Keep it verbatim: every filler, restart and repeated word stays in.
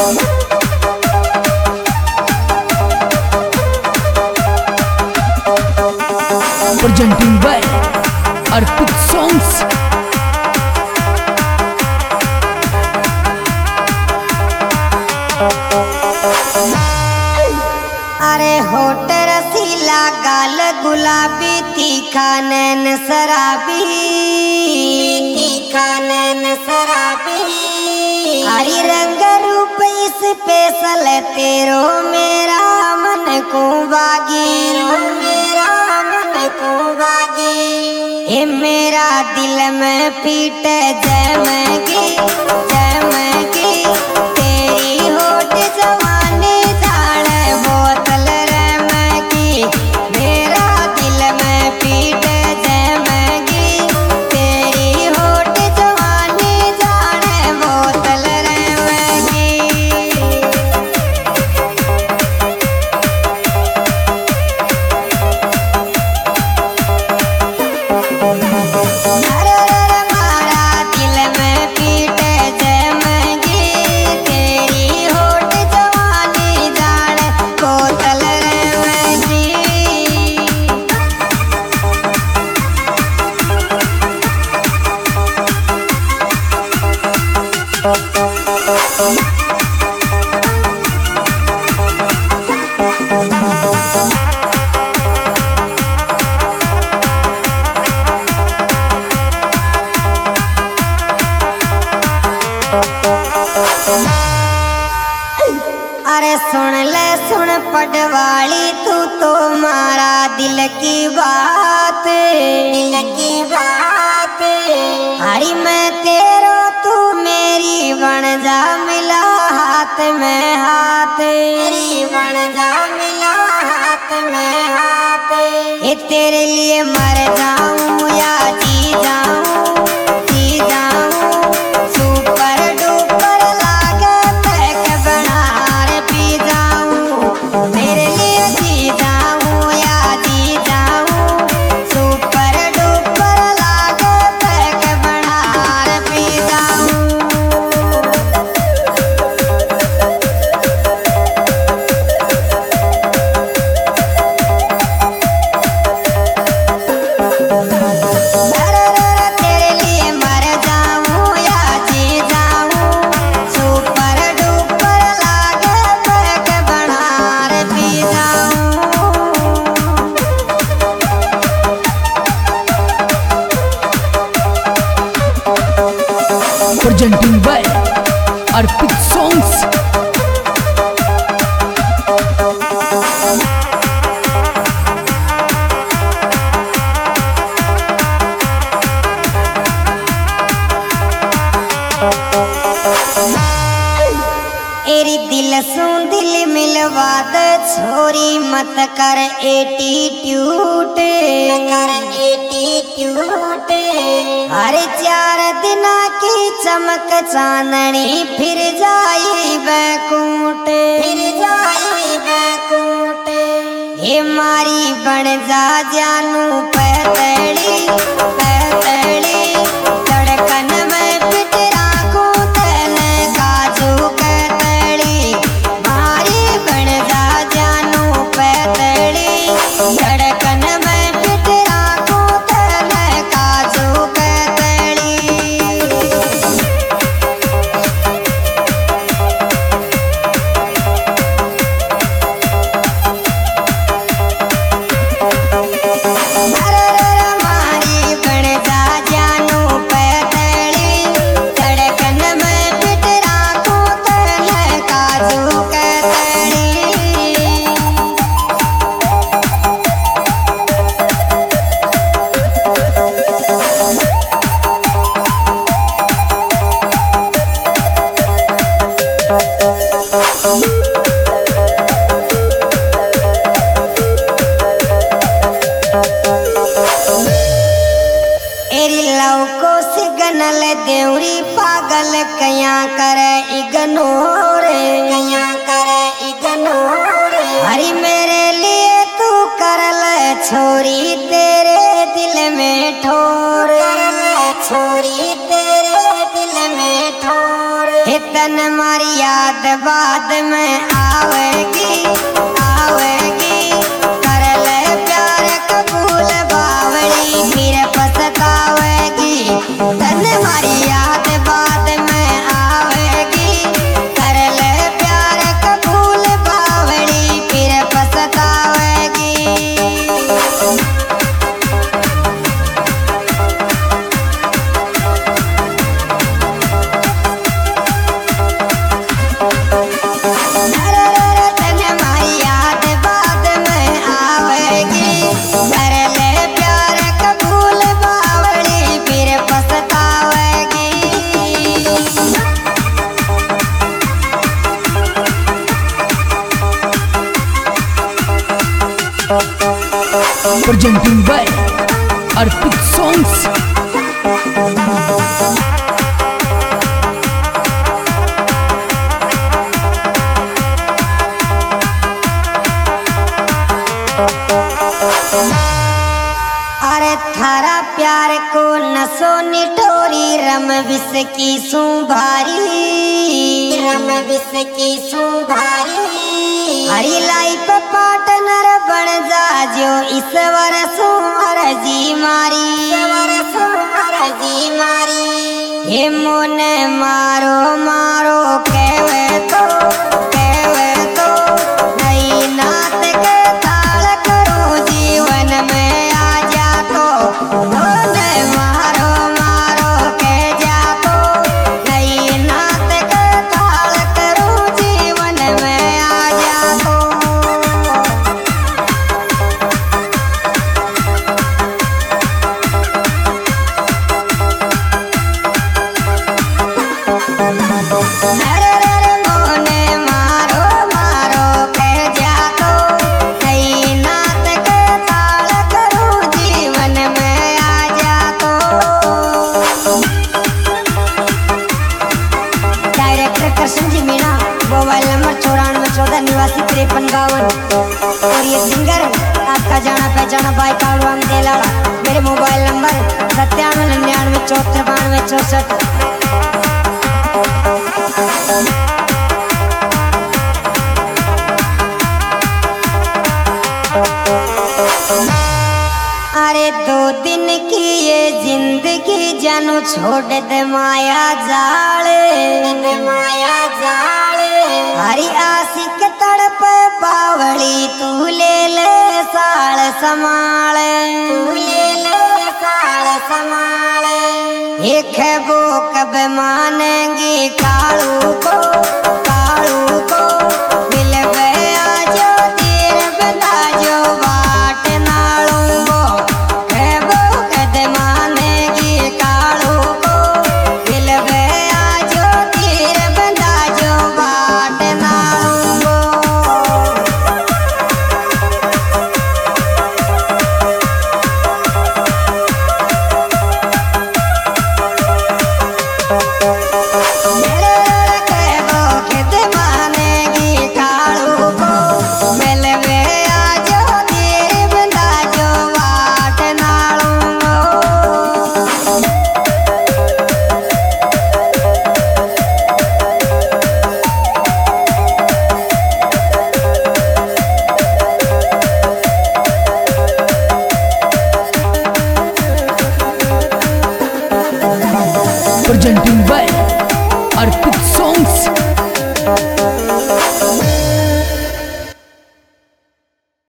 presenting by Arpit Songs। अरे होठ रसीला गाल गुलाबी तीखा नैन शराबी तीखा नैन शराबी हरी रंग रूप इस पेसल तेरो मेरा मन को बागी मेरा मन को बागी ये मेरा दिल में पीट जमगी जमगी तेरी होठ जवानी जान बोतल रमगी मेरा दिल में पीट जमगी तेरी होठ जवानी जान बोतल रमगी। अरे सुन ले सुन पटवाली तू तो मारा दिल की बात दिल की बात हरी मैं तेरो तू मेरी बन जा मिला हाथ में हाथ मेरी बन जा मिला हाथ में हाथ ये तेरे लिए मर जाऊं या जी जाऊं जी जाऊं सुपर डुपर लागे पैक बना पी जाऊं मेरे लिए जी जाऊं या जी जाऊं सुपर डुपर लागे पैक बना पी जाऊं। तेरे लिए मर जाऊं या जी जाऊं सुपर डुपर लागे पैक बना पी जाऊं। presenting by Arpit Songs। एरी दिल सू दिल मिलवा दे छोरी मत कर एटीट्यूड कर एटीट्यूड हर चार दिना की चमक चांदनी फिर जाई बैकुंठ फिर जाई बैकुंठ हे मारी बन जा जानू पैतली पैतली धड़कन में पिट राखूं तेने काजू कतली मारी बन जा जानू पैतली धड़कन में पिट राखूं तेने काजू कतली। मारी बन जा जानू पैतली धड़कन में पिट राखूं तेने काजू कतली। एरी लव को सिग्नल देवरी पागल कया करे इग्नोर कया करे इग्नोर हरी मेरे लिए तू कर ले छोरी तेरे दिल में ठोर छोरी तेरे दिल में ठोर तन मारी याद बाद में आवेगी आवेगी कर ले प्यार कबूल बावली फिर पछतावेगी तन मारी याद बाद में आवेगी कर ले प्यार कबूल बावली फिर पछतावेगी। Presenting by Arpit Songs. अरे थारा प्यार को नसो निटोरी रम विस की सुभारी रम विस की सुभारी हरी लाइफ पार्टनर बन जा जो ईश्वर सुमर जी मारी ईश्वर सुमर जी मारी हे मोने मारो मारो कहवे तो कहवे तो नई नात के ताल करूं जीवन में आ जा तो मोने मारो मारो कह जा तो नई नात के ताल करूं जीवन में आ जा तो। अरे रे मोने मारो मारो कह जा तो नई नात के ताल करूं जीवन में आ जा तो। Director Krishna ji Meena mobile number चौरानवे चौदह निवासी तिरपन बावन और ये सिंगर आपका जाना पहचाना बाई कालवाम देलाड़ा। मेरे मोबाइल नंबर सत्तानवे निन्यानवे चौहत्तर बानवे चौसठ। अरे दो दिन की ये जिंदगी जानू छोड़ दे माया जाले माया जाले हरी आशिक तड़प बावली तू ले ले साल समाल तू ले ले साल समाल एक वो कब मानेंगी कालू को